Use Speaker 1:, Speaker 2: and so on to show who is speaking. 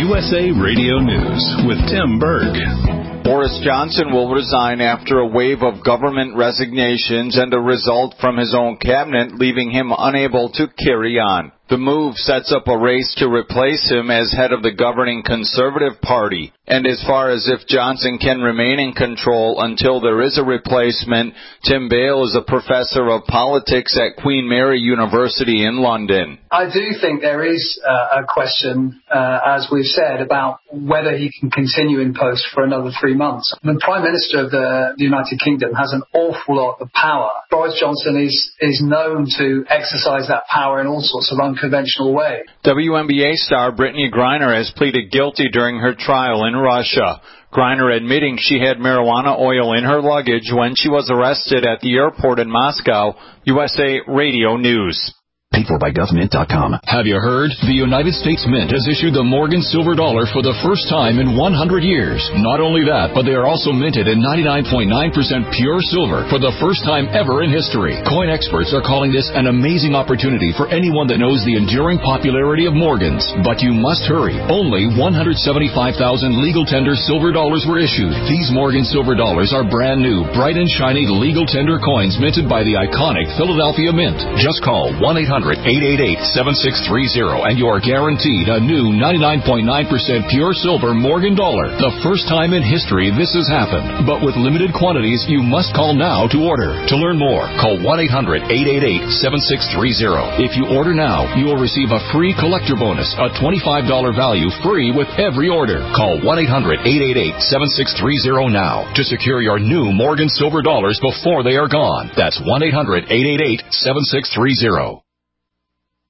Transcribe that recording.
Speaker 1: USA Radio News with Tim Berg.
Speaker 2: Boris Johnson will resign after a wave of government resignations and a result from his own cabinet, leaving him unable to carry on. The move sets up a race to replace him as head of the governing Conservative Party. And as far as if Johnson can remain in control until there is a replacement, Tim Bale is a professor of politics at Queen Mary University in London.
Speaker 3: I do think there is a question, as we've said, about whether he can continue in post for another 3 months. The Prime Minister of the United Kingdom has an awful lot of power. Boris Johnson is known to exercise that power in all sorts of unconventional ways.
Speaker 2: WNBA star Brittany Griner has pleaded guilty during her trial in Russia. Griner admitting she had marijuana oil in her luggage when she was arrested at the airport in Moscow. USA Radio News.
Speaker 4: Paid for by government.com.
Speaker 5: Have you heard? The United States Mint has issued the Morgan Silver Dollar for the first time in 100 years. Not only that, but they are also minted in 99.9% pure silver for the first time ever in history. Coin experts are calling this an amazing opportunity for anyone that knows the enduring popularity of Morgans. But you must hurry. Only 175,000 legal tender silver dollars were issued. These Morgan Silver Dollars are brand new, bright and shiny legal tender coins minted by the iconic Philadelphia Mint. Just call 1-800-888-7630 and you are guaranteed a new 99.9% pure silver Morgan dollar. The first time in history this has happened. But with limited quantities, you must call now to order. To learn more, call 1-800-888-7630. If you order now, you will receive a free collector bonus, a $25 value free with every order. Call 1-800-888-7630 now to secure your new Morgan Silver Dollars before they are gone. That's 1-800-888-7630.